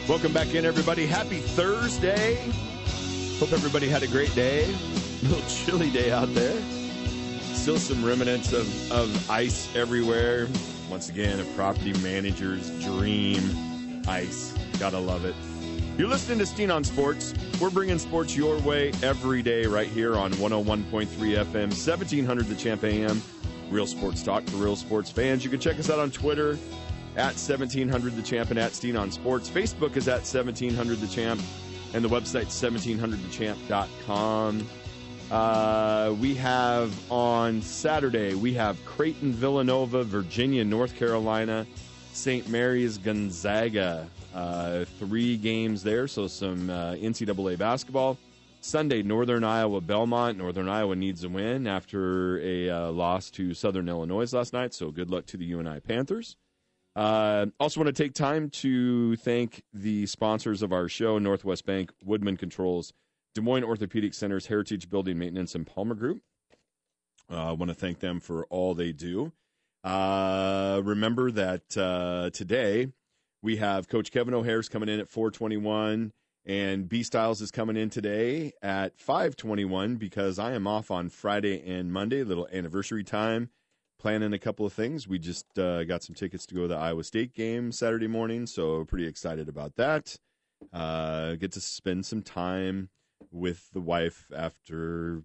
Welcome back in, everybody. Happy Thursday. Hope everybody had a great day. A little chilly day out there. Still some remnants of ice everywhere. Once again, a property manager's dream. Ice. Gotta love it. You're listening to Steen on Sports. We're bringing sports your way every day right here on 101.3 FM, 1700 The Champ AM. Real sports talk for real sports fans. You can check us out on Twitter at 1700 The Champ and at Steen on Sports. Facebook is at 1700 The Champ, and the website 1700thechamp.com. We have on Saturday, we have Creighton, Villanova, Virginia, North Carolina, St. Mary's, Gonzaga. 3 games there, so some NCAA basketball. Sunday, Northern Iowa, Belmont. Northern Iowa needs a win after a loss to Southern Illinois last night, so good luck to the UNI Panthers. Also want to take time to thank the sponsors of our show, Northwest Bank, Woodman Controls, Des Moines Orthopedic Centers, Heritage Building Maintenance, and Palmer Group. I want to thank them for all they do. Remember that today we have Coach Kevin O'Hare's coming in at 4:21, and B Styles is coming in today at 5:21 because I am off on Friday and Monday, a little anniversary time. Planning a couple of things. We just got some tickets to go to the Iowa State game Saturday morning, so pretty excited about that. Get to spend some time with the wife after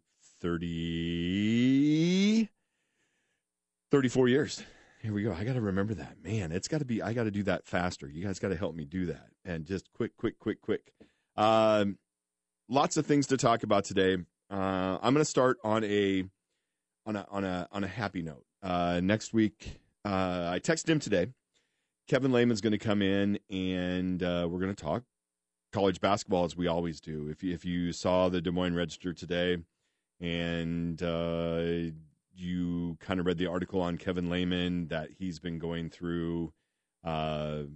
34 years. Here we go. I got to remember that. Man, it's got to be, I got to do that faster. You guys got to help me do that. And just quick. Lots of things to talk about today. I'm going to start on a happy note. Next week, I texted him today. Kevin Lehman's going to come in, and we're going to talk college basketball as we always do. If you saw the Des Moines Register today, and you kind of read the article on Kevin Lehman that he's been going through a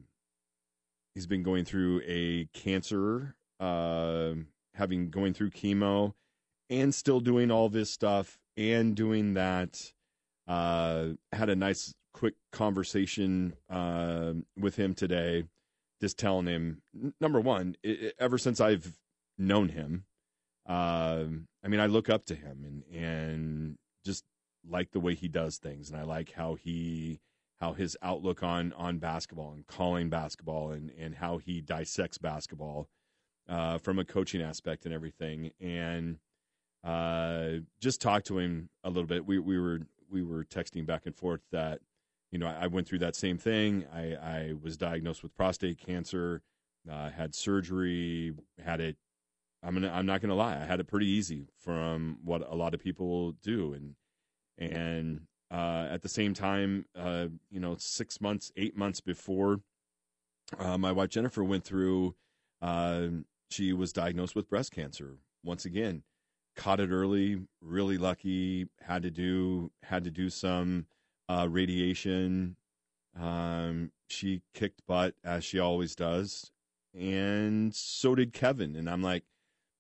cancer, going through chemo, and still doing all this stuff and doing that. Had a nice quick conversation with him today, just telling him, number one, ever since I've known him, I look up to him and just like the way he does things, and I like how his outlook on basketball and calling basketball and how he dissects basketball from a coaching aspect and everything. And just talk to him a little bit. We were texting back and forth that, I went through that same thing. I was diagnosed with prostate cancer, had surgery, had it. I'm not gonna lie, I had it pretty easy from what a lot of people do, and at the same time, 6 months, 8 months before my wife Jennifer went through, she was diagnosed with breast cancer once again. Caught it early, really lucky. Had to do some radiation. She kicked butt as she always does, and so did Kevin. And I'm like,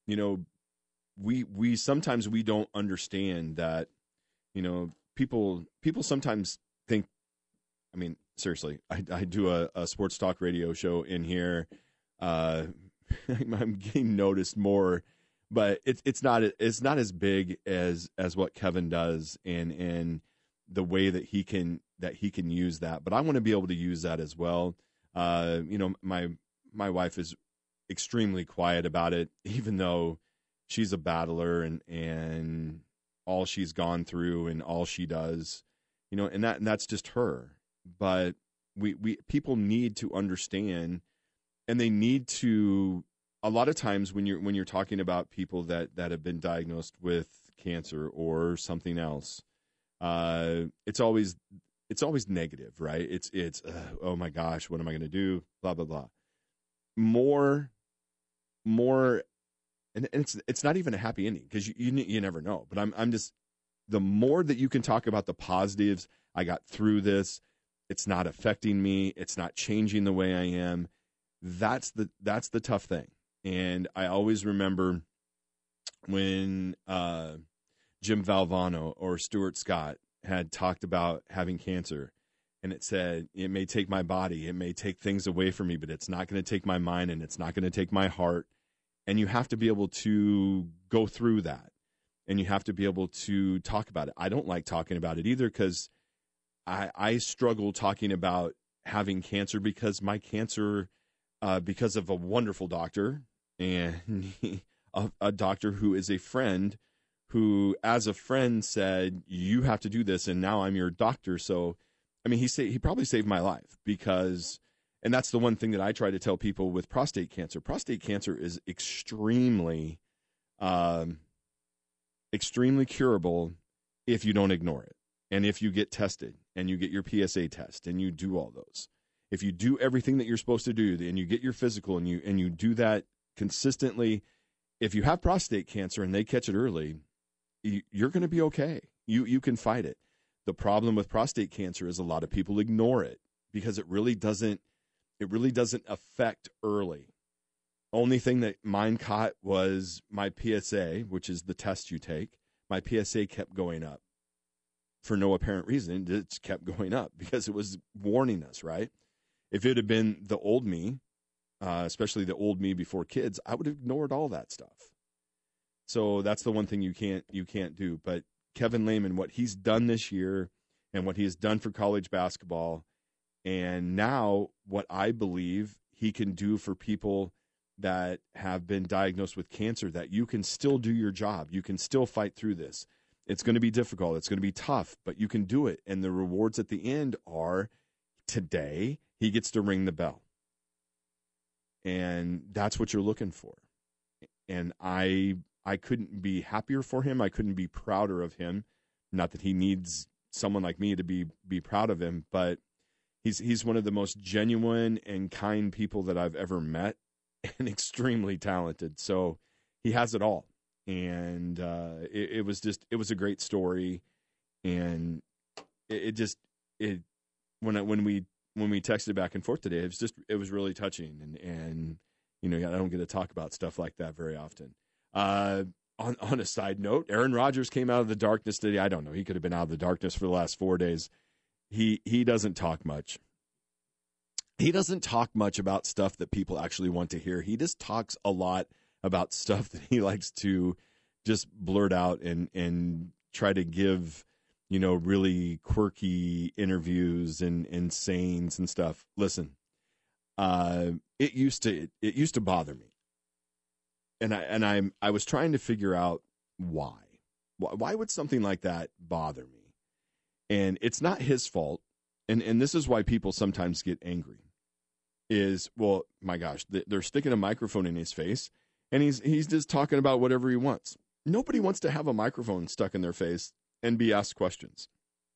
we sometimes we don't understand that. People sometimes think. I mean, seriously, I do a sports talk radio show in here. I'm getting noticed more. But it's not as big as what Kevin does and the way that he can use that. But I want to be able to use that as well. My wife is extremely quiet about it, even though she's a battler and all she's gone through and all she does, and that's just her. But we people need to understand, and they need to. A lot of times when you're talking about people that have been diagnosed with cancer or something else, it's always negative, right? It's oh my gosh, what am I going to do? Blah blah blah. More, and it's not even a happy ending because you never know. But I'm just, the more that you can talk about the positives, I got through this. It's not affecting me. It's not changing the way I am. That's the tough thing. And I always remember when Jim Valvano or Stuart Scott had talked about having cancer, And it said, it may take my body, it may take things away from me, but it's not going to take my mind and it's not going to take my heart. And you have to be able to go through that. And you have to be able to talk about it. I don't like talking about it either because I struggle talking about having cancer because my cancer, because of a wonderful doctor and a doctor who is a friend who, as a friend, said, you have to do this. And now I'm your doctor. So, I mean, he probably saved my life because, and that's the one thing that I try to tell people with prostate cancer. Prostate cancer is extremely curable if you don't ignore it. And if you get tested and you get your PSA test and you do all those, if you do everything that you're supposed to do and you get your physical and you do that consistently, if you have prostate cancer and they catch it early, you're going to be okay. You can fight it. The problem with prostate cancer is a lot of people ignore it because it really doesn't affect early. Only thing that mine caught was my PSA, which is the test you take. My PSA kept going up for no apparent reason. It just kept going up because it was warning us, right? If it had been the old me, especially the old me before kids, I would have ignored all that stuff. So that's the one thing you can't do. But Kevin Lehman, what he's done this year and what he has done for college basketball, and now what I believe he can do for people that have been diagnosed with cancer, that you can still do your job. You can still fight through this. It's going to be difficult. It's going to be tough, but you can do it. And the rewards at the end are today he gets to ring the bell. And that's what you're looking for. And I couldn't be happier for him. I couldn't be prouder of him. Not that he needs someone like me to be proud of him, but he's one of the most genuine and kind people that I've ever met and extremely talented. So he has it all. And it was a great story. And when we texted back and forth today, it was really touching. And you know, I don't get to talk about stuff like that very often. On a side note, Aaron Rodgers came out of the darkness today. I don't know. He could have been out of the darkness for the last 4 days. He doesn't talk much. He doesn't talk much about stuff that people actually want to hear. He just talks a lot about stuff that he likes to just blurt out and try to give, you know, really quirky interviews and sayings and stuff. Listen, it used to bother me. And I was trying to figure out why. Why would something like that bother me? And it's not his fault. And this is why people sometimes get angry. Is, well, my gosh, they're sticking a microphone in his face, and he's just talking about whatever he wants. Nobody wants to have a microphone stuck in their face and be asked questions.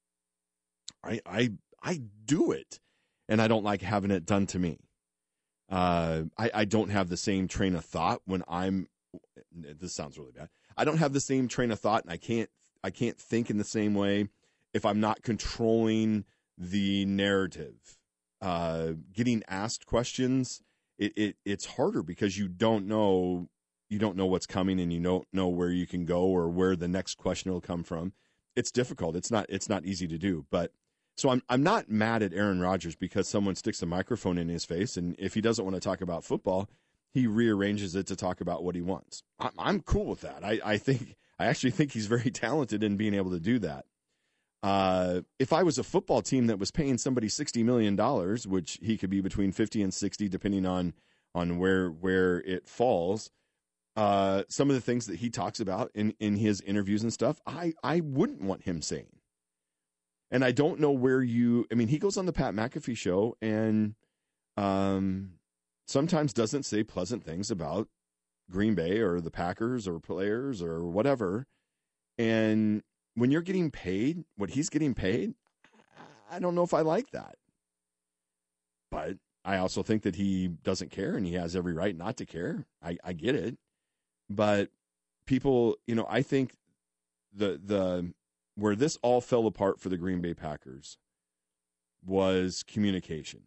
I do it, and I don't like having it done to me. I don't have the same train of thought when this sounds really bad. I don't have the same train of thought, and I can't think in the same way if I'm not controlling the narrative. Getting asked questions, it's harder because you don't know what's coming, and you don't know where you can go or where the next question will come from. It's difficult. It's not easy to do. But so I'm not mad at Aaron Rodgers because someone sticks a microphone in his face, and if he doesn't want to talk about football, he rearranges it to talk about what he wants. I'm cool with that. I actually think he's very talented in being able to do that. If I was a football team that was paying somebody $60 million, which he could be between 50 and 60, depending on where it falls, some of the things that he talks about in his interviews and stuff, I wouldn't want him saying. And I don't know where he goes on the Pat McAfee show and sometimes doesn't say pleasant things about Green Bay or the Packers or players or whatever. And when you're getting paid what he's getting paid, I don't know if I like that. But I also think that he doesn't care, and he has every right not to care. I get it. But people, I think the where this all fell apart for the Green Bay Packers was communication.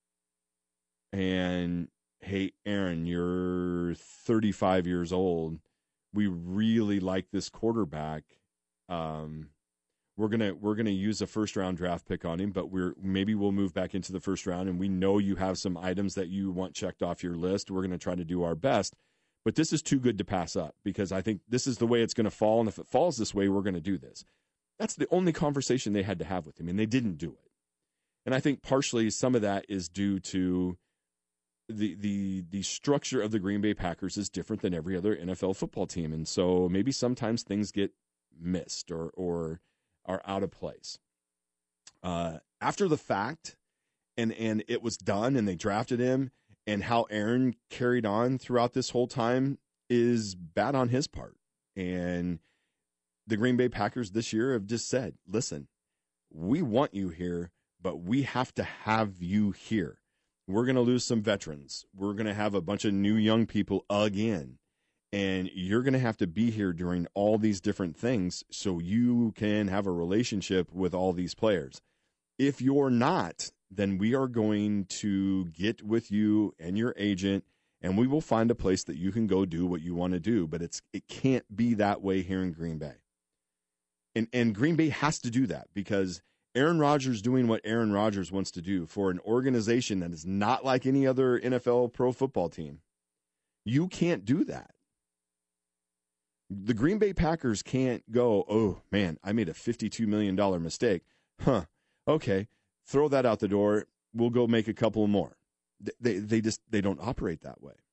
And, hey, Aaron, you're 35 years old. We really like this quarterback. we're gonna use a first round draft pick on him, but maybe we'll move back into the first round, and we know you have some items that you want checked off your list. We're gonna try to do our best, but this is too good to pass up because I think this is the way it's gonna fall, and if it falls this way, we're gonna do this. That's the only conversation they had to have with him, and they didn't do it. And I think partially some of that is due to the structure of the Green Bay Packers is different than every other NFL football team, and so maybe sometimes things get missed or are out of place. After the fact, and it was done, and they drafted him, and how Aaron carried on throughout this whole time is bad on his part. And the Green Bay Packers this year have just said, listen, we want you here, but we have to have you here. We're going to lose some veterans. We're going to have a bunch of new young people again. And you're going to have to be here during all these different things so you can have a relationship with all these players. If you're not, then we are going to get with you and your agent, and we will find a place that you can go do what you want to do. But it can't be that way here in Green Bay. And Green Bay has to do that because Aaron Rodgers doing what Aaron Rodgers wants to do for an organization that is not like any other NFL pro football team. You can't do that. The Green Bay Packers can't go, oh, man, I made a $52 million mistake. Okay, throw that out the door. We'll go make a couple more. They don't operate that way.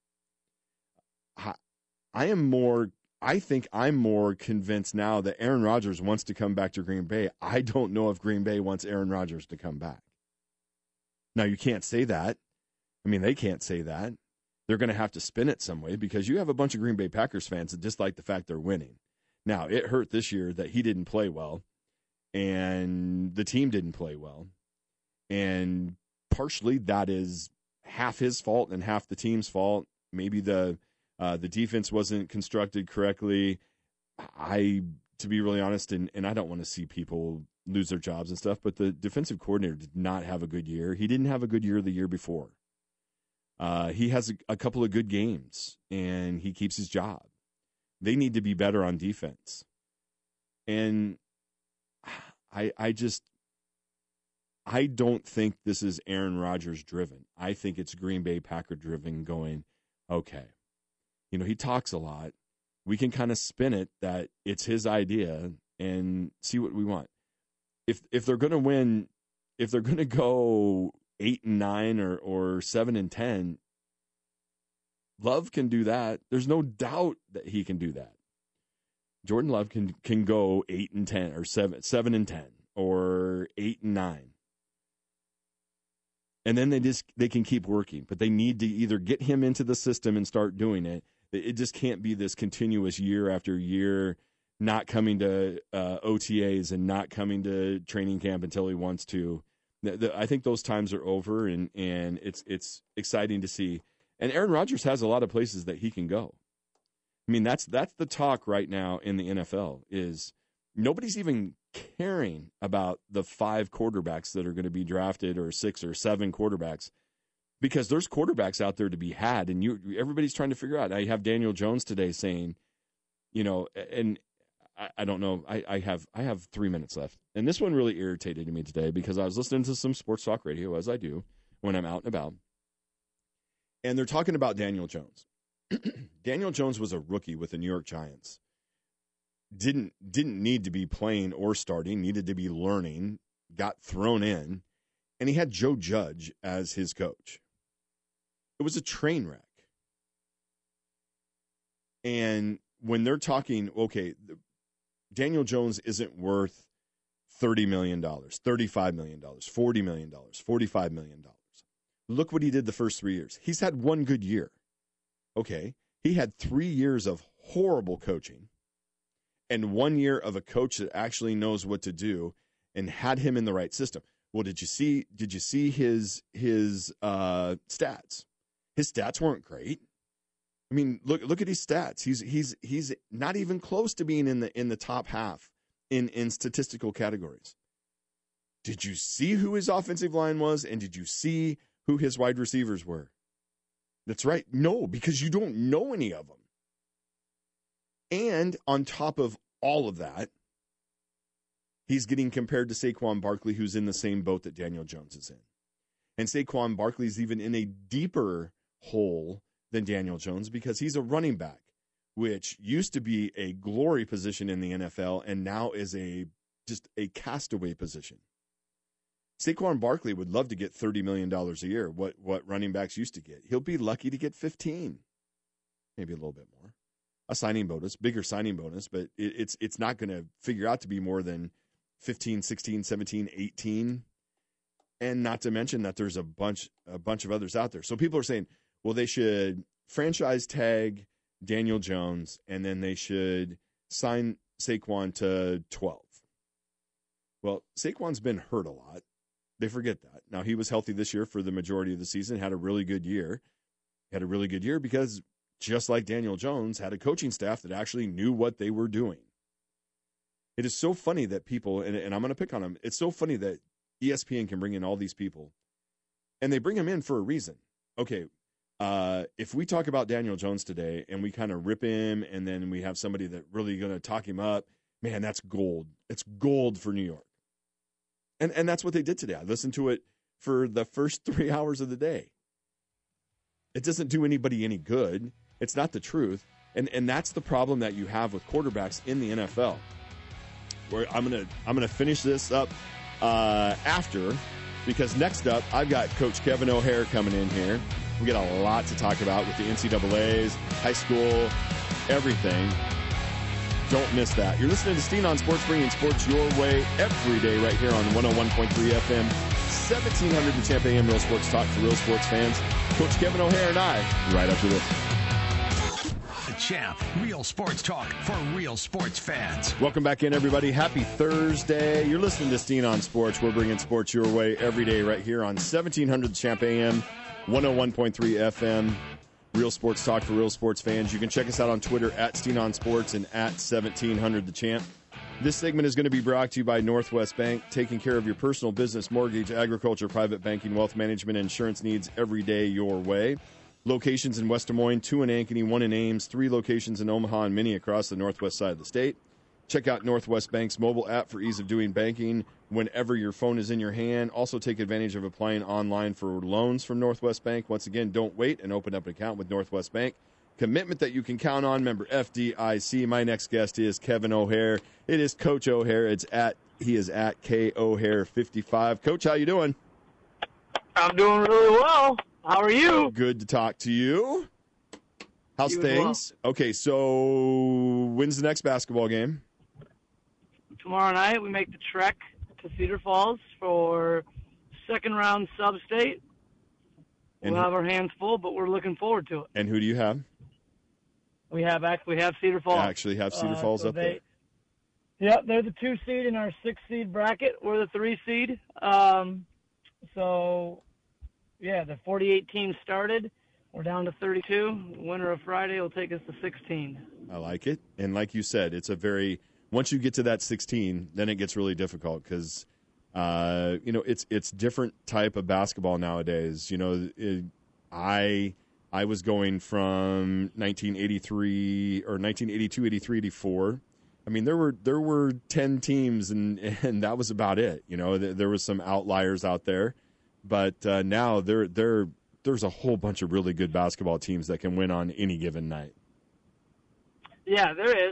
I think I'm more convinced now that Aaron Rodgers wants to come back to Green Bay. I don't know if Green Bay wants Aaron Rodgers to come back. Now, you can't say that. I mean, they can't say that. They're going to have to spin it some way because you have a bunch of Green Bay Packers fans that dislike the fact they're winning. Now, it hurt this year that he didn't play well and the team didn't play well. And partially that is half his fault and half the team's fault. Maybe the defense wasn't constructed correctly. To be really honest, and I don't want to see people lose their jobs and stuff, but the defensive coordinator did not have a good year. He didn't have a good year the year before. He has a couple of good games, and he keeps his job. They need to be better on defense. And I don't think this is Aaron Rodgers driven. I think it's Green Bay Packer driven going, okay. He talks a lot. We can kind of spin it that it's his idea and see what we want. If they're going to win, if they're going to go 8-9 or 7-10, Love can do that. There's no doubt that he can do that. Jordan Love can go 8-10 or 7-10 or 8-9. And then they can keep working, but they need to either get him into the system and start doing it. It just can't be this continuous year after year, not coming to OTAs and not coming to training camp until he wants to. I think those times are over, and it's exciting to see. And Aaron Rodgers has a lot of places that he can go. I mean, that's the talk right now in the NFL is nobody's even caring about the 5 quarterbacks that are going to be drafted or 6 or 7 quarterbacks because there's quarterbacks out there to be had, and everybody's trying to figure out. I have Daniel Jones today saying, and I don't know. I have 3 minutes left, and this one really irritated me today because I was listening to some sports talk radio, as I do when I'm out and about, and they're talking about Daniel Jones. Daniel Jones was a rookie with the New York Giants. Didn't need to be playing or starting, needed to be learning, got thrown in, and he had Joe Judge as his coach. It was a train wreck. And when they're talking, okay, Daniel Jones isn't worth $30 million, $35 million, $40 million, $45 million. Look what he did the first 3 years. He's had one good year. Okay, he had 3 years of horrible coaching and 1 year of a coach that actually knows what to do and had him in the right system. Well, did you see his stats? His stats weren't great. I mean, look at his stats. He's not even close to being in the top half in statistical categories. Did you see who his offensive line was, and did you see who his wide receivers were? That's right. No, because you don't know any of them. And on top of all of that, he's getting compared to Saquon Barkley, who's in the same boat that Daniel Jones is in. And Saquon Barkley's even in a deeper hole than Daniel Jones because he's a running back, which used to be a glory position in the NFL and now is just a castaway position. Saquon Barkley would love to get $30 million a year, what running backs used to get. He'll be lucky to get 15, maybe a little bit more. A signing bonus, bigger signing bonus, but it's not going to figure out to be more than 15, 16, 17, 18. And not to mention that there's a bunch of others out there. So people are saying, well, they should franchise tag Daniel Jones, and then they should sign Saquon to 12. Well, Saquon's been hurt a lot. They forget that. Now, he was healthy this year for the majority of the season, had a really good year. Had a really good year because, just like Daniel Jones, had a coaching staff that actually knew what they were doing. It is so funny that people, and I'm going to pick on them, it's so funny that ESPN can bring in all these people, and they bring them in for a reason. Okay, if we talk about Daniel Jones today and we kind of rip him and then we have somebody that really going to talk him up, man, that's gold. It's gold for New York. And that's what they did today. I listened to it for the first 3 hours of the day. It doesn't do anybody any good. It's not the truth. And that's the problem that you have with quarterbacks in the NFL. Where I'm gonna finish this up after, because next up I've got Coach Kevin O'Hare coming in here. We got a lot to talk about with the NCAAs, high school, everything. Don't miss that. You're listening to Steen on Sports, bringing sports your way every day right here on 101.3 FM, 1700 The Champ AM, Real Sports Talk for real sports fans. Coach Kevin O'Hare and I, right after this. The Champ, real sports talk for real sports fans. Welcome back in, everybody. Happy Thursday. You're listening to Steen on Sports. We're bringing sports your way every day right here on 1700 The Champ AM, 101.3 FM. Real sports talk for real sports fans. You can check us out on Twitter at Steen on Sports and at 1700 The Champ. This segment is going to be brought to you by Northwest Bank, taking care of your personal, business, mortgage, agriculture, private banking, wealth management, and insurance needs every day your way. Locations in West Des Moines, 2 in Ankeny, 1 in Ames, 3 locations in Omaha, and many across the northwest side of the state. Check out Northwest Bank's mobile app for ease of doing banking whenever your phone is in your hand. Also, take advantage of applying online for loans from Northwest Bank. Once again, don't wait and open up an account with Northwest Bank. Commitment that you can count on. Member FDIC. My next guest is Kevin O'Hare. It is Coach O'Hare. He is at K O'Hare 55. Coach, how you doing? I'm doing really well. How are you? Good to talk to you. How's things? Well. Okay, so when's the next basketball game? Tomorrow night we make the trek to Cedar Falls for second round sub-state. We'll have our hands full, but we're looking forward to it. And who do you have? We have Cedar Falls. Actually have Cedar Falls up there. Yep, they're the 2 seed in our 6 seed bracket. We're the 3 seed. So, yeah, the 48 teams started. We're down to 32. Winner of Friday will take us to 16. I like it. And like you said, once you get to that 16, then it gets really difficult because, it's different type of basketball nowadays. I was going from 1983 or 1982, 83, 84. I mean, there were 10 teams and that was about it. There was some outliers out there, but now there's a whole bunch of really good basketball teams that can win on any given night. Yeah, there is.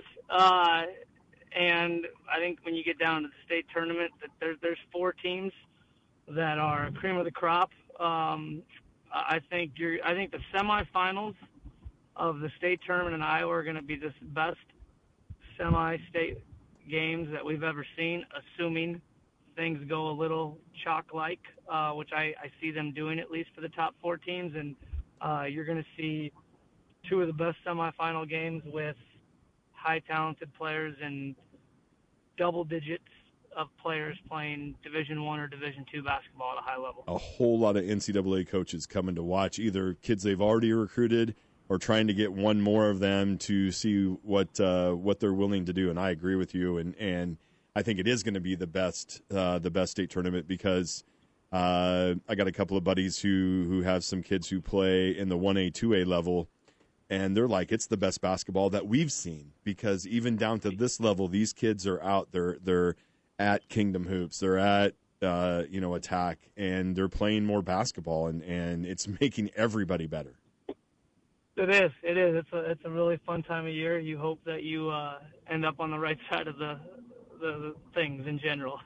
And I think when you get down to the state tournament, that there's 4 teams that are cream of the crop. I think the semifinals of the state tournament in Iowa are going to be the best semi-state games that we've ever seen, assuming things go a little chalk-like, which I see them doing at least for the top 4 teams. And you're going to see 2 of the best semifinal games with high talented players and double digits of players playing Division I or Division II basketball at a high level. A whole lot of NCAA coaches coming to watch, either kids they've already recruited or trying to get one more of them to see what they're willing to do. And I agree with you. And I think it is going to be the best state tournament because I got a couple of buddies who have some kids who play in the 1A, 2A level. And they're like, it's the best basketball that we've seen because even down to this level, these kids are out. They're at Kingdom Hoops. They're at Attack, and they're playing more basketball, and it's making everybody better. It is. It's a really fun time of year. You hope that you end up on the right side of the things in general.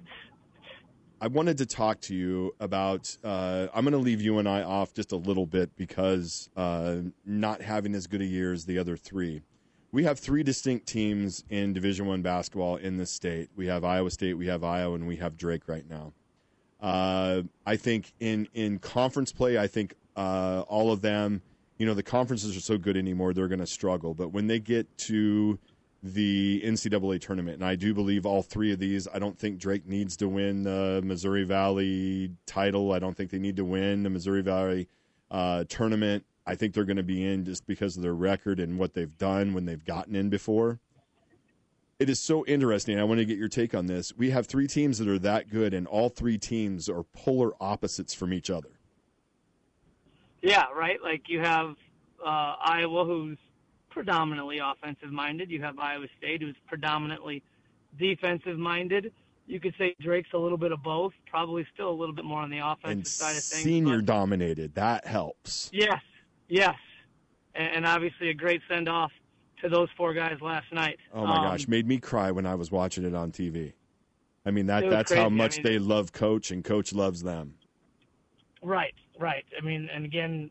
I wanted to talk to you about. I'm going to leave you and I off just a little bit because not having as good a year as the other three. We have three distinct teams in Division I basketball in this state. We have Iowa State, we have Iowa, and we have Drake right now. I think in conference play, I think all of them, the conferences are so good anymore, they're going to struggle. But when they get to the NCAA tournament, and I do believe all three of these, I don't think Drake needs to win the Missouri Valley title. I don't think they need to win the Missouri Valley tournament. I think they're going to be in just because of their record and what they've done when they've gotten in before. It is so interesting. I want to get your take on this. We have three teams that are that good, and all three teams are polar opposites from each other. Yeah, right. Like you have Iowa, who's predominantly offensive-minded. You have Iowa State, who's predominantly defensive-minded. You could say Drake's a little bit of both, probably still a little bit more on the offensive side of things. Senior dominated. That helps. Yes. And obviously a great send-off to those four guys last night. Oh, my gosh. Made me cry when I was watching it on TV. I mean, that's crazy. how much they love Coach, and Coach loves them. Right. I mean, and again,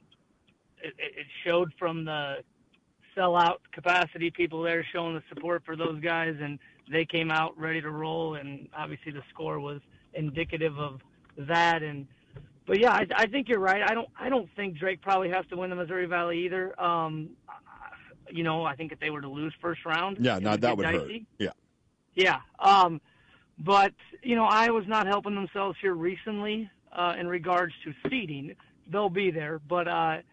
it showed from the sellout capacity, people there showing the support for those guys, and they came out ready to roll, and obviously the score was indicative of that. But yeah, I think you're right. I don't think Drake probably has to win the Missouri Valley either. I think if they were to lose first round, that would hurt. Yeah. But Iowa's not helping themselves here recently in regards to seeding. They'll be there, but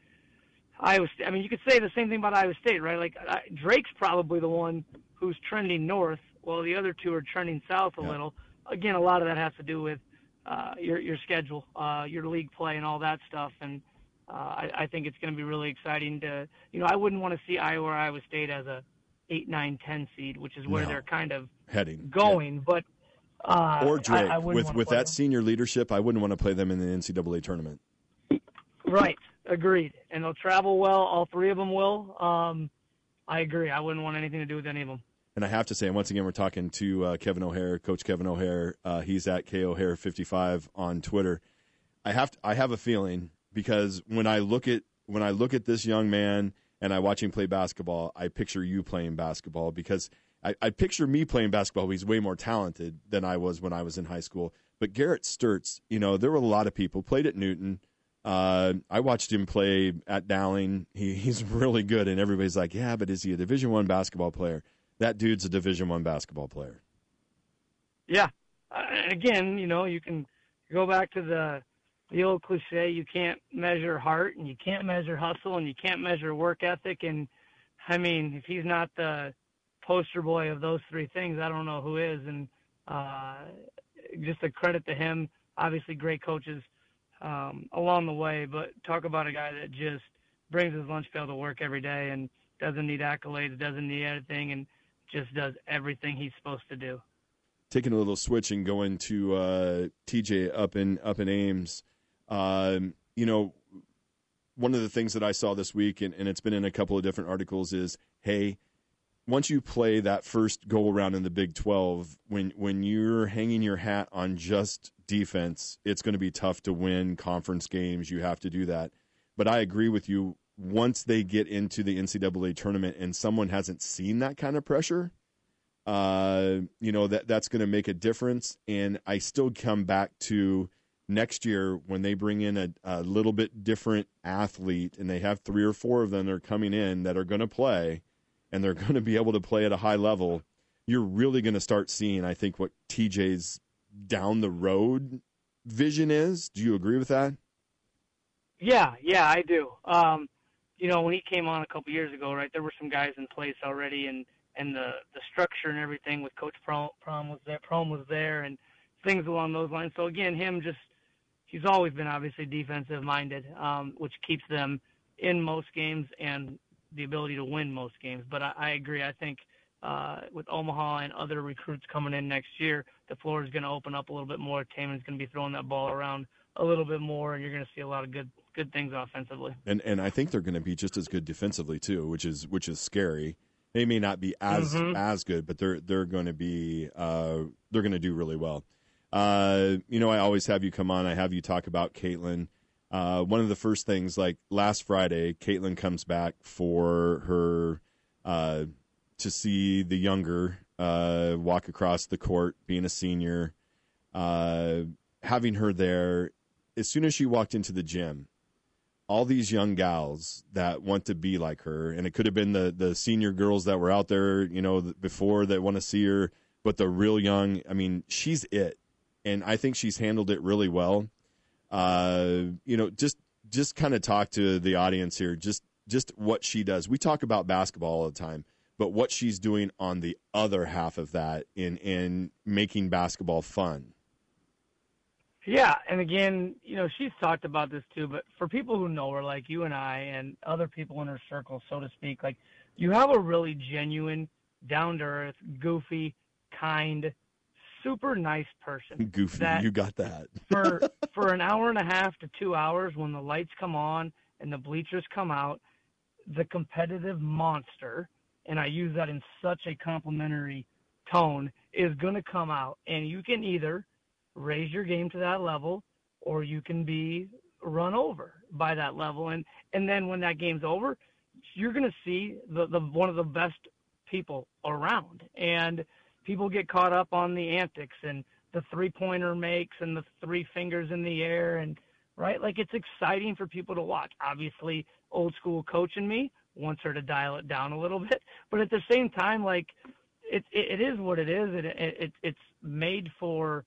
Iowa State. I mean, you could say the same thing about Iowa State, right? Like Drake's probably the one who's trending north, while the other two are trending south a little. Again, a lot of that has to do with your schedule, your league play, and all that stuff. And I think it's going to be really exciting to, I wouldn't want to see Iowa or Iowa State as a 8, 9, 10 seed, which is where they're kind of heading going. Yeah. But or Drake with that them. Senior leadership, I wouldn't want to play them in the NCAA tournament. Right, agreed. And they'll travel well. All three of them will. I agree. I wouldn't want anything to do with any of them. And I have to say, and once again, we're talking to Kevin O'Hare, Coach Kevin O'Hare. He's at KO'Hare55 on Twitter. I have a feeling, because when I look at this young man and I watch him play basketball, I picture you playing basketball, because I picture me playing basketball. He's way more talented than I was when I was in high school. But Garrett Sturtz, there were a lot of people played at Newton. I watched him play at Dowling. He's really good, and everybody's like, yeah, but is he a Division I basketball player? That dude's a Division I basketball player. Yeah. Again, you can go back to the old cliche, you can't measure heart, and you can't measure hustle, and you can't measure work ethic. And, I mean, if he's not the poster boy of those three things, I don't know who is. And just a credit to him. Obviously, great coaches along the way, but talk about a guy that just brings his lunch pail to work every day and doesn't need accolades, doesn't need anything, and just does everything he's supposed to do. Taking a little switch and going to TJ up in Ames. One of the things that I saw this week, and it's been in a couple of different articles, is, hey, once you play that first go-around in the Big 12, when you're hanging your hat on just defense, it's going to be tough to win conference games. You have to do that. But I agree with you. Once they get into the NCAA tournament and someone hasn't seen that kind of pressure, that's going to make a difference. And I still come back to next year when they bring in a little bit different athlete, and they have 3 or 4 of them that are coming in that are going to play, and they're going to be able to play at a high level. You're really going to start seeing, I think, what TJ's down the road vision is. Do you agree with that? Yeah, I do. When he came on a couple years ago, right, there were some guys in place already, and the structure and everything with Coach Prom was there, and things along those lines. So again, he's always been obviously defensive minded, which keeps them in most games and the ability to win most games. But I agree. I think with Omaha and other recruits coming in next year, the floor is going to open up a little bit more. Taman's going to be throwing that ball around a little bit more, and you're going to see a lot of good things offensively. And I think they're going to be just as good defensively too, which is scary. They may not be as good, but they're going to be they're going to do really well. I always have you come on. I have you talk about Caitlin. One of the first things, like last Friday, Caitlin comes back for her to see the younger walk across the court, being a senior. Having her there, as soon as she walked into the gym, all these young gals that want to be like her, and it could have been the senior girls that were out there, before that want to see her, but the real young, I mean, she's it. And I think she's handled it really well. Just kind of talk to the audience here, just what she does. We talk about basketball all the time, but what she's doing on the other half of that in making basketball fun. Yeah, and again, she's talked about this too, but for people who know her, like you and I and other people in her circle, so to speak, like you have a really genuine, down-to-earth, goofy, kind, super nice person. Goofy, you got that. for an hour and a half to 2 hours, when the lights come on and the bleachers come out, the competitive monster, and I use that in such a complimentary tone, is going to come out. And you can either raise your game to that level, or you can be run over by that level. And then when that game's over, you're going to see the one of the best people around. And people get caught up on the antics and the three-pointer makes and the three fingers in the air, and right, like it's exciting for people to watch. Obviously, old school coach in me wants her to dial it down a little bit, but at the same time, like it is what it is. It's made for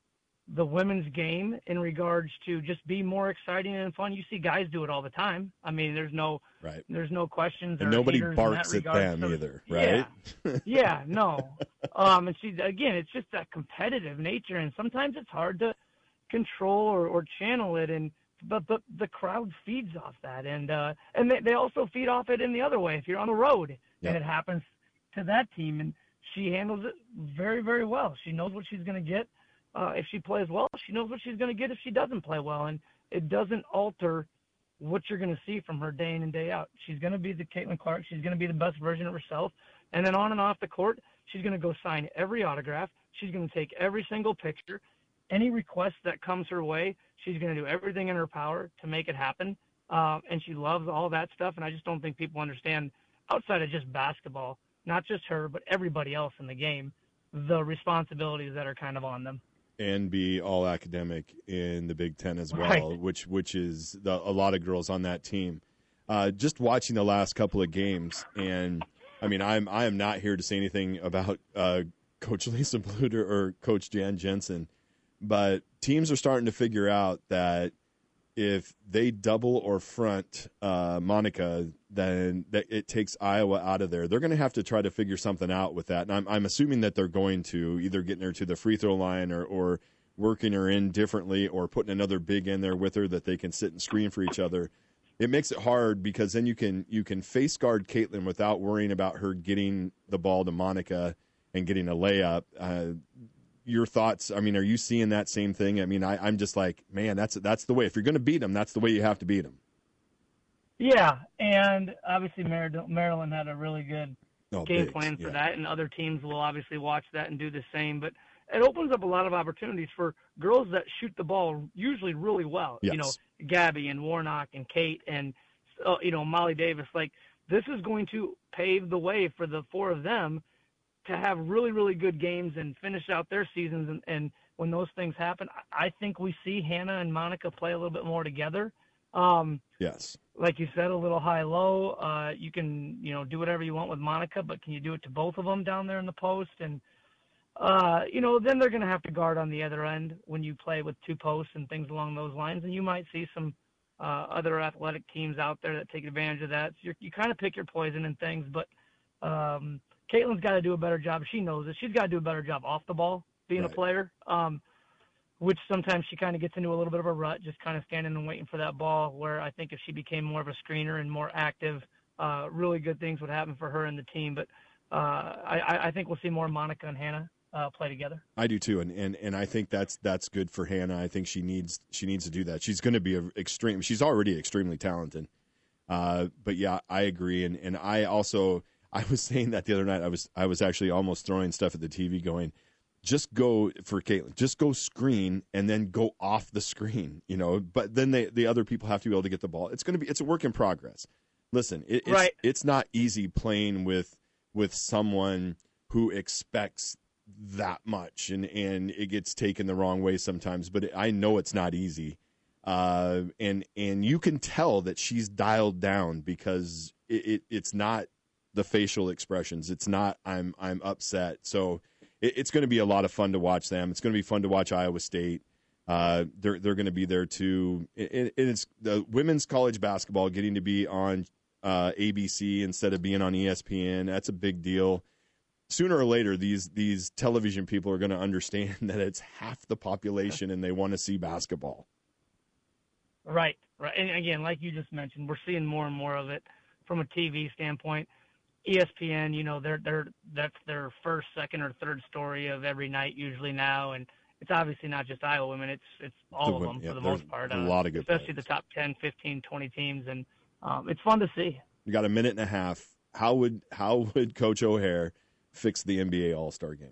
the women's game in regards to just be more exciting and fun. You see guys do it all the time. I mean, there's no questions. And nobody barks at them either, right? Yeah, no. And it's just that competitive nature, and sometimes it's hard to control or channel it, but the crowd feeds off that, and they also feed off it in the other way. If you're on the road and it happens to that team, and she handles it very, very well. She knows what she's going to get. If she plays well, she knows what she's going to get if she doesn't play well, and it doesn't alter what you're going to see from her day in and day out. She's going to be the Caitlin Clark. She's going to be the best version of herself, and then on and off the court, she's going to go sign every autograph. She's going to take every single picture. Any request that comes her way, she's going to do everything in her power to make it happen, and she loves all that stuff, and I just don't think people understand, outside of just basketball, not just her, but everybody else in the game, the responsibilities that are kind of on them. And be all academic in the Big Ten as well, right. which is a lot of girls on that team. Just watching the last couple of games, and I mean, I am not here to say anything about Coach Lisa Bluder or Coach Jan Jensen, but teams are starting to figure out that if they double or front Monica, then it takes Iowa out of there. They're going to have to try to figure something out with that. And I'm assuming that they're going to either getting her to the free throw line or working her in differently or putting another big in there with her that they can sit and screen for each other. It makes it hard because then you can face guard Caitlin without worrying about her getting the ball to Monica and getting a layup. Your thoughts? I mean, are you seeing that same thing? I mean, I'm just like, man, that's the way. If you're going to beat them, that's the way you have to beat them. Yeah, and obviously Maryland had a really good game plan for that, and other teams will obviously watch that and do the same. But it opens up a lot of opportunities for girls that shoot the ball usually really well. Yes. Gabby and Warnock and Kate and Molly Davis. Like, this is going to pave the way for the four of them to have really, really good games and finish out their seasons. And when those things happen, I think we see Hannah and Monica play a little bit more together. Yes. Like you said, a little high-low. You can, do whatever you want with Monica, but can you do it to both of them down there in the post? And, then they're going to have to guard on the other end when you play with two posts and things along those lines. And you might see some other athletic teams out there that take advantage of that. So you kind of pick your poison and things, but Caitlin's got to do a better job. She knows it. She's got to do a better job off the ball, being a player, which sometimes she kind of gets into a little bit of a rut, just kind of standing and waiting for that ball, where I think if she became more of a screener and more active, really good things would happen for her and the team. But I think we'll see more Monica and Hannah play together. I do too, and I think that's good for Hannah. I think she needs to do that. She's going to be she's already extremely talented. But yeah, I agree, and I was saying that the other night. I was actually almost throwing stuff at the TV, going, just go for Caitlin, just go screen and then go off the screen, But then the other people have to be able to get the ball. It's a work in progress. Listen, it's not easy playing with someone who expects that much, and it gets taken the wrong way sometimes. But I know it's not easy, and you can tell that she's dialed down because it's not the facial expressions. It's not I'm upset. So it's going to be a lot of fun to watch them. It's going to be fun to watch Iowa State. They're going to be there too. It's the women's college basketball getting to be on ABC instead of being on ESPN. That's a big deal. Sooner or later, these television people are going to understand that it's half the population and they want to see basketball. Right. And again, like you just mentioned, we're seeing more and more of it from a TV standpoint. ESPN, that's their first, second, or third story of every night usually now, and it's obviously not just Iowa women; it's all of them for the most part. A lot of good, especially players. The top 10, 15, 20 teams, and it's fun to see. You got a minute and a half. How would Coach O'Hare fix the NBA All-Star game?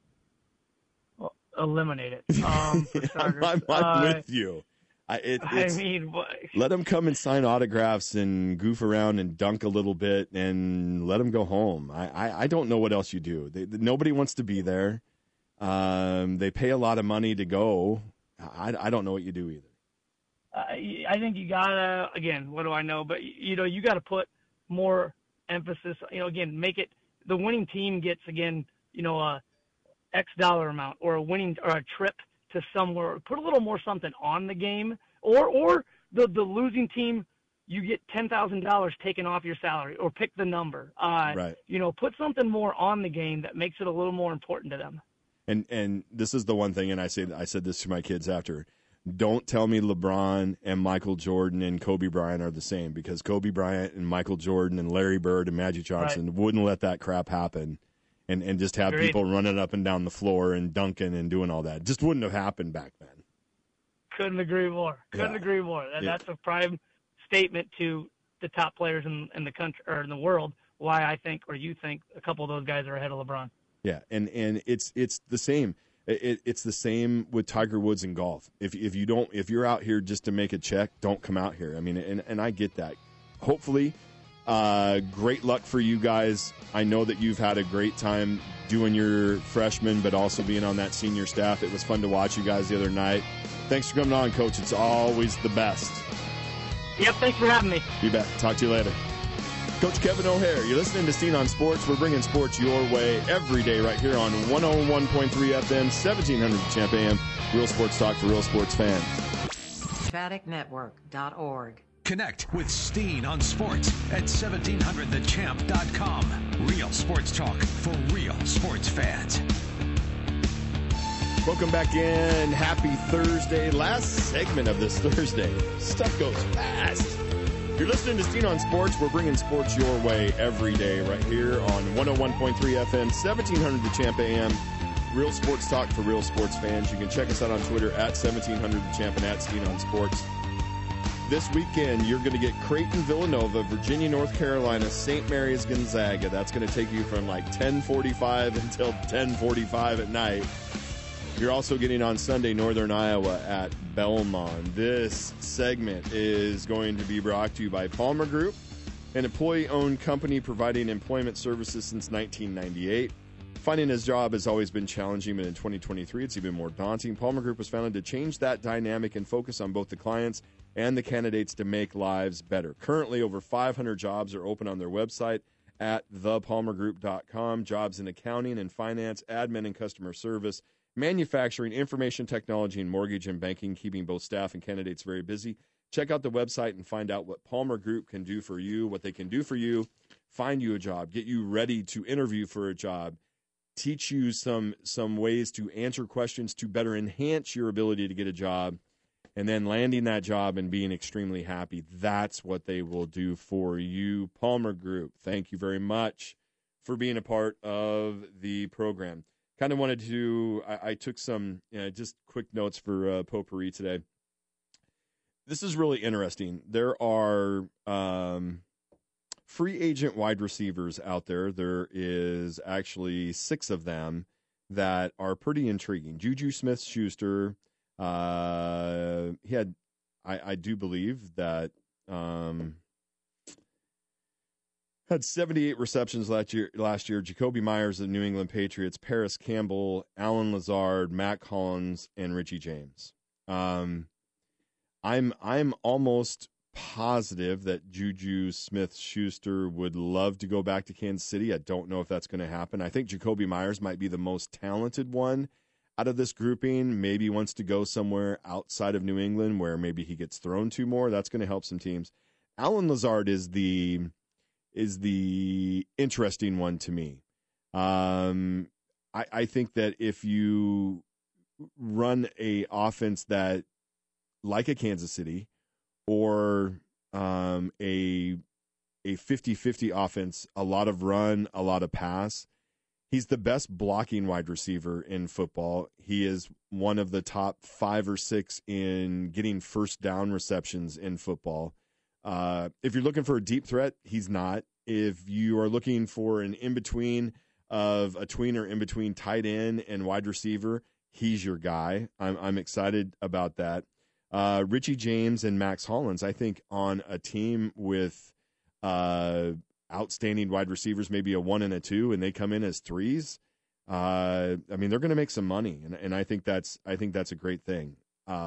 Well, eliminate it. For starters. I'm with you. Let them come and sign autographs and goof around and dunk a little bit and let them go home. I don't know what else you do. Nobody wants to be there. They pay a lot of money to go. I don't know what you do either. I think you gotta, again, what do I know? But you gotta put more emphasis. Again, make it the winning team gets a X dollar amount or a trip to somewhere. Put a little more something on the game, or the losing team, you get $10,000 taken off your salary, or pick the number. Right. Put something more on the game that makes it a little more important to them. And this is the one thing, and I said this to my kids after. Don't tell me LeBron and Michael Jordan and Kobe Bryant are the same, because Kobe Bryant and Michael Jordan and Larry Bird and Magic Johnson wouldn't let that crap happen and just have people running up and down the floor and dunking and doing all that. It just wouldn't have happened back then. Couldn't agree more. Agree more. That's a prime statement to the top players in the country or in the world, why I think, or you think, a couple of those guys are ahead of LeBron. Yeah, and it's the same. It's the same with Tiger Woods in golf. If you're out here just to make a check, don't come out here. I mean, and I get that. Hopefully, great luck for you guys. I know that you've had a great time doing your freshman, but also being on that senior staff. It was fun to watch you guys the other night. Thanks for coming on, Coach. It's always the best. Yep, thanks for having me. You bet. Talk to you later. Coach Kevin O'Hare, you're listening to Steen on Sports. We're bringing sports your way every day right here on 101.3 FM, 1700 Champ AM. Real sports talk for real sports fans. FanaticNetwork.org. Connect with Steen on Sports at 1700thechamp.com. Real sports talk for real sports fans. Welcome back in. Happy Thursday. Last segment of this Thursday. Stuff goes fast. You're listening to Steen on Sports. We're bringing sports your way every day right here on 101.3 FM, 1700 The Champ AM. Real sports talk for real sports fans. You can check us out on Twitter at 1700 The Champ and at Steen on Sports. This weekend, you're going to get Creighton Villanova, Virginia, North Carolina, St. Mary's Gonzaga. That's going to take you from like 10:45 until 10:45 at night. You're also getting on Sunday Northern Iowa at Belmont. This segment is going to be brought to you by Palmer Group, an employee-owned company providing employment services since 1998. Finding a job has always been challenging, but in 2023 it's even more daunting. Palmer Group was founded to change that dynamic and focus on both the clients and the candidates to make lives better. Currently, over 500 jobs are open on their website at thepalmergroup.com. Jobs in accounting and finance, admin and customer service, manufacturing, information technology, and mortgage and banking, keeping both staff and candidates very busy. Check out the website and find out what Palmer Group can do for you, what they can do for you, find you a job, get you ready to interview for a job, teach you some ways to answer questions to better enhance your ability to get a job, and then landing that job and being extremely happy. That's what they will do for you. Palmer Group, thank you very much for being a part of the program. Kind of wanted to, I took some just quick notes for Potpourri today. This is really interesting. There are free agent wide receivers out there. There is actually 6 of them that are pretty intriguing. Juju Smith-Schuster, he had, I do believe that had 78 receptions last year. Jacoby Myers of the New England Patriots, Paris Campbell, Alan Lazard, Matt Collins, and Richie James. I'm almost positive that Juju Smith-Schuster would love to go back to Kansas City. I don't know if that's going to happen. I think Jacoby Myers might be the most talented one out of this grouping. Maybe wants to go somewhere outside of New England where maybe he gets thrown to more. That's going to help some teams. Alan Lazard is the interesting one to me. I think that if you run a offense that like a Kansas City or a 50-50 offense, a lot of run, a lot of pass, he's the best blocking wide receiver in football. He is one of the top 5 or 6 in getting first down receptions in football. If you're looking for a deep threat, he's not. If you are looking for an in-between of a tweener in between tight end and wide receiver, he's your guy. I'm excited about that. Richie James and Max Hollins, I think on a team with outstanding wide receivers, maybe a 1 and a 2, and they come in as 3s. I mean, they're going to make some money, and I think that's a great thing.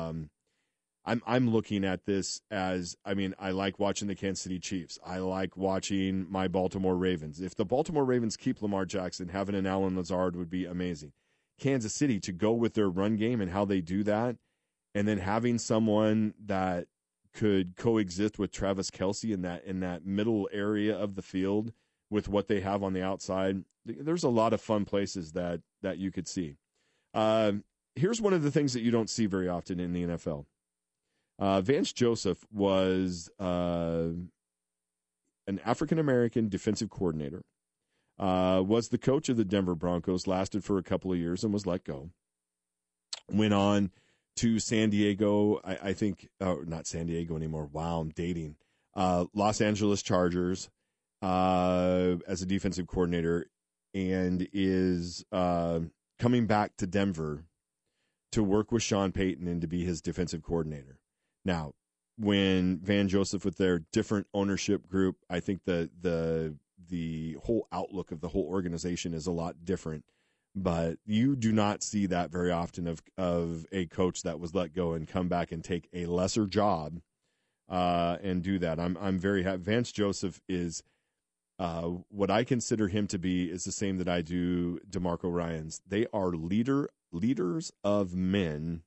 I'm looking at this as, I mean, I like watching the Kansas City Chiefs. I like watching my Baltimore Ravens. If the Baltimore Ravens keep Lamar Jackson, having an Alan Lazard would be amazing. Kansas City, to go with their run game and how they do that, and then having someone that could coexist with Travis Kelce in that middle area of the field with what they have on the outside, there's a lot of fun places that you could see. Here's one of the things that you don't see very often in the NFL. Vance Joseph was an African-American defensive coordinator, was the coach of the Denver Broncos, lasted for a couple of years and was let go. Went on to San Diego, I think, not San Diego anymore. Wow, I'm dating. Los Angeles Chargers as a defensive coordinator, and is coming back to Denver to work with Sean Payton and to be his defensive coordinator. Now, when Van Joseph with their different ownership group, I think the whole outlook of the whole organization is a lot different. But you do not see that very often of a coach that was let go and come back and take a lesser job and do that. I'm very happy. Vance Joseph is what I consider him to be is the same that I do DeMarco Ryans. They are leaders of men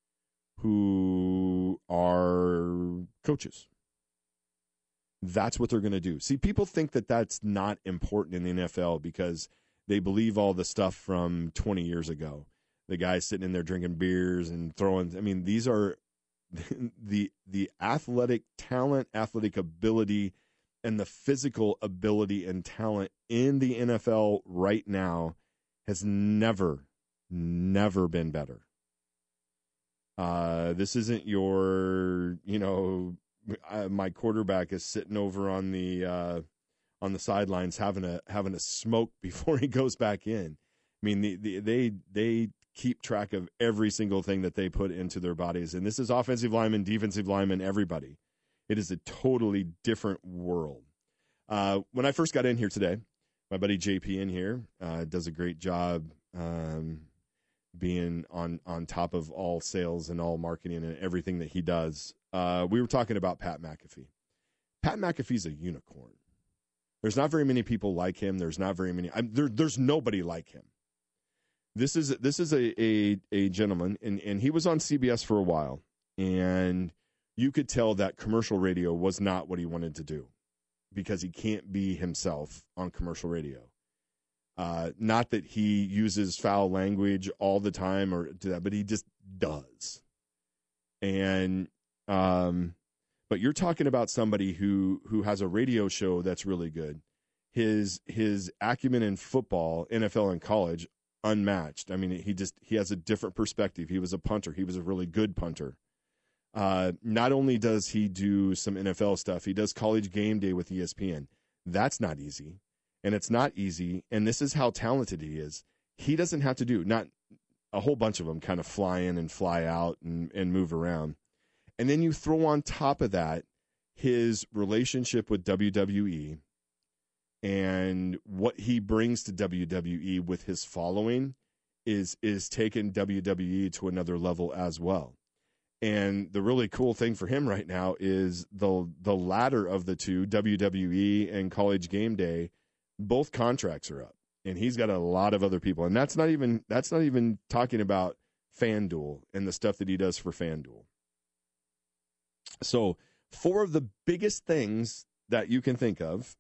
who are coaches. That's what they're going to do. See, people think that that's not important in the NFL because they believe all the stuff from 20 years ago. The guys sitting in there drinking beers and throwing. I mean, these are the athletic talent, athletic ability, and the physical ability and talent in the NFL right now has never been better. This isn't your, my quarterback is sitting over on the sidelines having a smoke before he goes back in. I mean, they keep track of every single thing that they put into their bodies, and this is offensive linemen, defensive linemen, everybody. It is a totally different world. When I first got in here today, my buddy JP in here does a great job being on top of all sales and all marketing and everything that he does. We were talking about Pat McAfee. Pat McAfee's a unicorn. There's not very many people like him. There's not very many. There's nobody like him. This is a gentleman, and he was on CBS for a while, and you could tell that commercial radio was not what he wanted to do because he can't be himself on commercial radio. Not that he uses foul language all the time or do that, but he just does. And but you're talking about somebody who has a radio show that's really good. his acumen in football, NFL and college, unmatched. I mean, he has a different perspective. He was a punter. He was a really good punter. Not only does he do some NFL stuff, he does College Game Day with ESPN. That's not easy. And it's not easy. And this is how talented he is. He doesn't have to do, not a whole bunch of them kind of fly in and fly out and move around. And then you throw on top of that his relationship with WWE and what he brings to WWE with his following is taking WWE to another level as well. And the really cool thing for him right now is the latter of the two, WWE and College Game Day, both contracts are up. And he's got a lot of other people. And that's not even talking about FanDuel and the stuff that he does for FanDuel. So 4 of the biggest things that you can think of,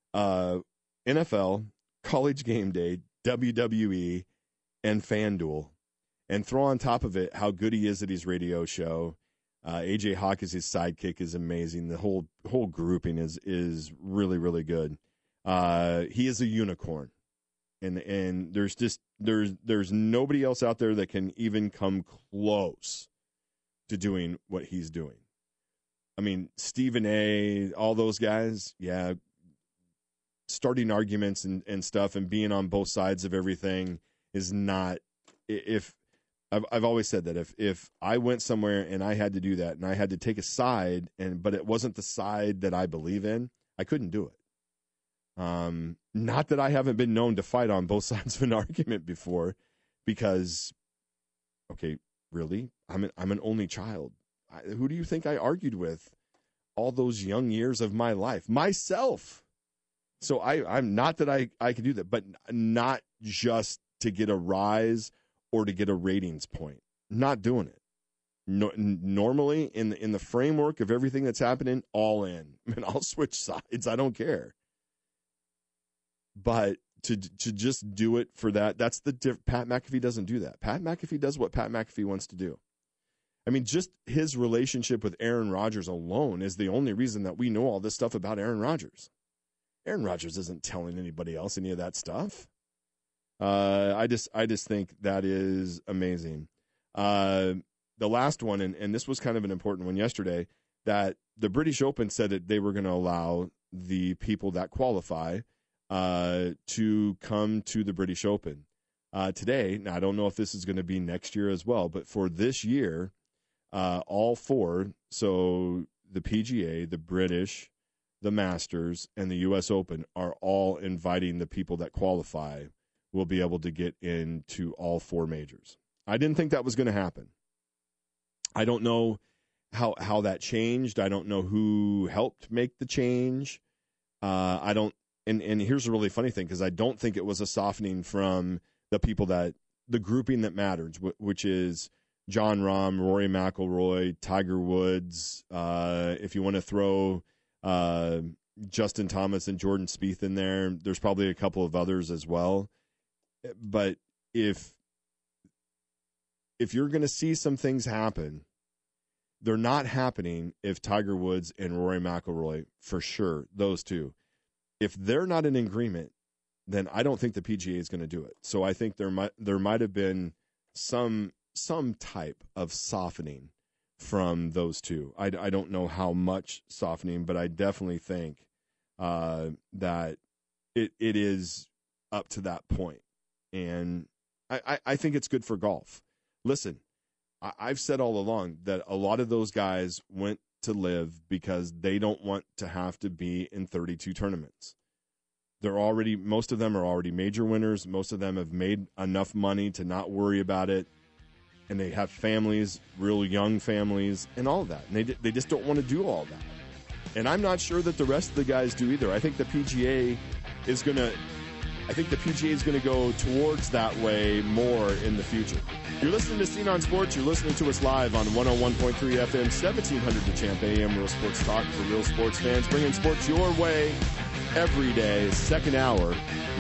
NFL, College Game Day, WWE, and FanDuel. And throw on top of it how good he is at his radio show. AJ Hawk is his sidekick is amazing. The whole grouping is really, really good. He is a unicorn. And there's nobody else out there that can even come close to doing what he's doing. I mean, Stephen A., all those guys, yeah, starting arguments and stuff and being on both sides of everything is not. If I've always said that if I went somewhere and I had to do that and I had to take a side but it wasn't the side that I believe in, I couldn't do it. Not that I haven't been known to fight on both sides of an argument before, because, okay, really, I'm an only child. Who do you think I argued with all those young years of my life? Myself. So I'm not that I can do that, but not just to get a rise or to get a ratings point. Not doing it. No, normally in the framework of everything that's happening, all in. I mean, I'll switch sides. I don't care. But to just do it for that, that's Pat McAfee doesn't do that. Pat McAfee does what Pat McAfee wants to do. I mean, just his relationship with Aaron Rodgers alone is the only reason that we know all this stuff about Aaron Rodgers. Aaron Rodgers isn't telling anybody else any of that stuff. I just think that is amazing. The last one, and this was kind of an important one yesterday, that the British Open said that they were going to allow the people that qualify to come to the British Open. Today, now I don't know if this is going to be next year as well, but for this year, all 4, so the PGA, the British, the Masters, and the U.S. Open are all inviting the people that qualify will be able to get into all 4 majors. I didn't think that was going to happen. I don't know how that changed. I don't know who helped make the change. I don't. And here's a really funny thing, because I don't think it was a softening from the grouping that matters, which is Jon Rahm, Rory McIlroy, Tiger Woods. If you want to throw Justin Thomas and Jordan Spieth in there, there's probably a couple of others as well. But if you're going to see some things happen, they're not happening if Tiger Woods and Rory McIlroy, for sure, those two. If they're not in agreement, then I don't think the PGA is going to do it. So I think there might have been some type of softening from those two. I don't know how much softening, but I definitely think that it is up to that point. And I think it's good for golf. Listen, I've said all along that a lot of those guys went to live because they don't want to have to be in 32 tournaments. Most of them are already major winners. Most of them have made enough money to not worry about it. And they have families, real young families, and all of that. And they just don't want to do all that. And I'm not sure that the rest of the guys do either. I think the PGA is going to go towards that way more in the future. You're listening to Scene on Sports. You're listening to us live on 101.3 FM, 1700 The Champ AM, Real Sports Talk for real sports fans, bringing sports your way every day, second hour.